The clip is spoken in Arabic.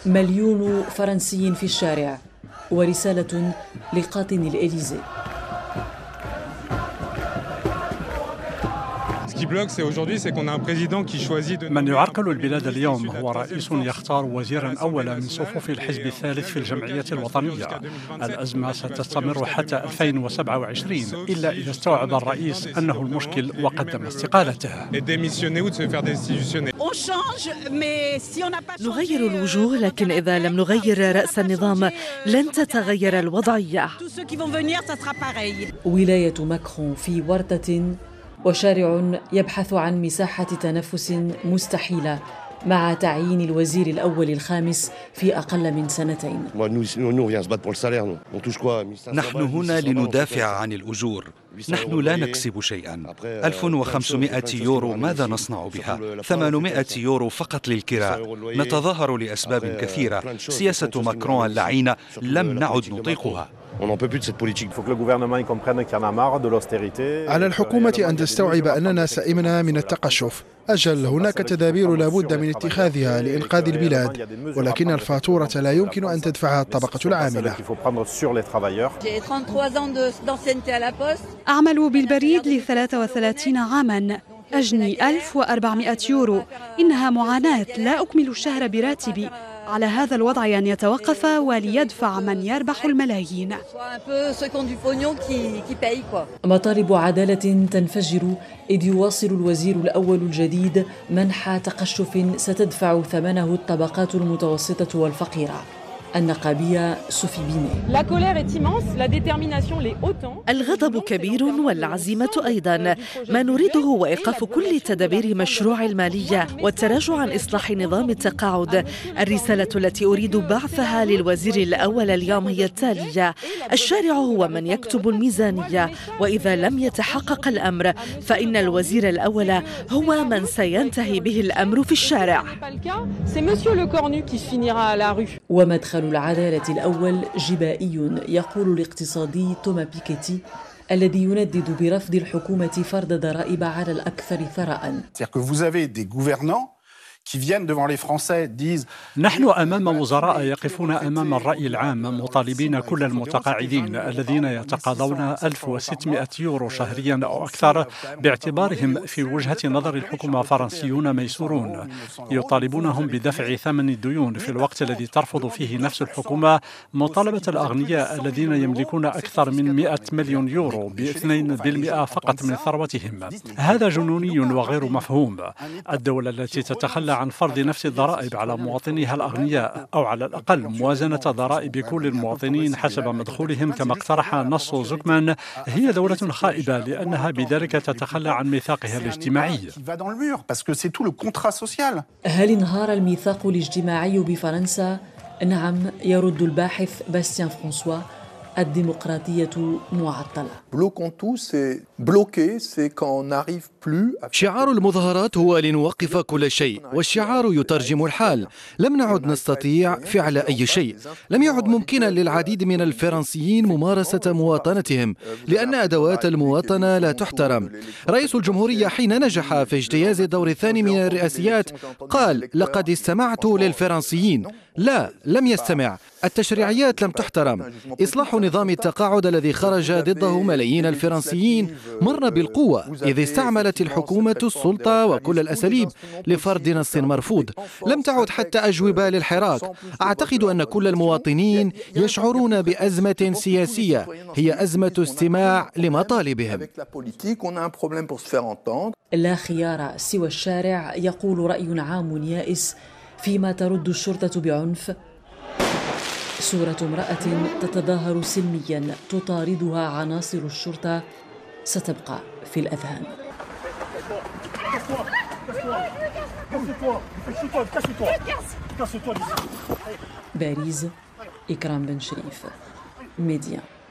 مليون فرنسي في الشارع ورسالة لقاطن الإليزي. من يعرقل البلاد اليوم هو رئيس يختار وزيرا أولا من صفوف الحزب الثالث في الجمعية الوطنية. الأزمة ستستمر حتى 2027 إلا إذا استوعب الرئيس أنه المشكل وقدم استقالته. نغير الوجوه، لكن إذا لم نغير رأس النظام لن تتغير الوضعية. ولاية ماكرون في ورطة وشارع يبحث عن مساحة تنفس مستحيلة مع تعيين الوزير الأول الخامس في أقل من سنتين. نحن هنا لندافع عن الأجور. نحن لا نكسب شيئا. 1500 يورو ماذا نصنع بها؟ 800 يورو فقط للكراء. نتظاهر لأسباب كثيرة. سياسة ماكرون اللعينة لم نعد نطيقها. على الحكومة أن تستوعب أننا سئمنا من التقشف. أجل، هناك تدابير لابد من اتخاذها لإنقاذ البلاد، ولكن الفاتورة لا يمكن أن تدفعها الطبقة العاملة. أعمل بالبريد ل33 عاما، أجني 1400 يورو. إنها معاناة، لا أكمل الشهر براتبي. على هذا الوضع أن يتوقف وليدفع من يربح الملايين. مطالب عدالة تنفجر إذ يواصل الوزير الأول الجديد منح تقشف ستدفع ثمنه الطبقات المتوسطة والفقيرة. النقابية سوفي بيني. الغضب كبير والعزيمة أيضا. ما نريده هو إيقاف كل تدابير مشروع المالية والتراجع عن إصلاح نظام التقاعد. الرسالة التي أريد بعثها للوزير الأول اليوم هي التالية: الشارع هو من يكتب الميزانية، وإذا لم يتحقق الأمر فإن الوزير الأول هو من سينتهي به الأمر في الشارع. ومدخل العدالة الأول جبائي، يقول الاقتصادي توما بيكيتي الذي يندد برفض الحكومة فرض ضرائب على الأكثر ثراء. نحن أمام وزراء يقفون أمام الرأي العام مطالبين كل المتقاعدين الذين يتقاضون 1600 يورو شهريا أو أكثر، باعتبارهم في وجهة نظر الحكومة فرنسيون ميسورون. يطالبونهم بدفع ثمن الديون في الوقت الذي ترفض فيه نفس الحكومة مطالبة الأغنياء الذين يملكون أكثر من 100 مليون يورو ب2% فقط من ثروتهم. هذا جنوني وغير مفهوم. الدولة التي تتخلى عن فرض نفس الضرائب على مواطنيها الأغنياء، أو على الأقل موازنة ضرائب كل المواطنين حسب مدخولهم كما اقترح نص زوكمان، هي دولة خائبة لأنها بذلك تتخلى عن ميثاقها الاجتماعي. هل انهار الميثاق الاجتماعي بفرنسا؟ نعم، يرد الباحث باستيان فرانسوا. الديمقراطية معطلة. شعار المظاهرات هو لنوقف كل شيء، والشعار يترجم الحال. لم نعد نستطيع فعل أي شيء. لم يعد ممكنا للعديد من الفرنسيين ممارسة مواطنتهم لأن أدوات المواطنة لا تحترم. رئيس الجمهورية حين نجح في اجتياز الدور الثاني من الرئاسيات قال: لقد استمعت للفرنسيين. لا، لم يستمع. التشريعيات لم تحترم. إصلاح نظام التقاعد الذي خرج ضده ملايين الفرنسيين مر بالقوة، إذ استعملت الحكومة السلطة وكل الأساليب لفرض نص مرفوض. لم تعد حتى أجوبة للحراك. أعتقد أن كل المواطنين يشعرون بأزمة سياسية، هي أزمة استماع لمطالبهم. لا خيار سوى الشارع، يقول رأي عام يائس فيما ترد الشرطة بعنف. صورة امرأة تتظاهر سلميا تطاردها عناصر الشرطة ستبقى في الأذهان. باريس، إكرام بن شريف، ميديا.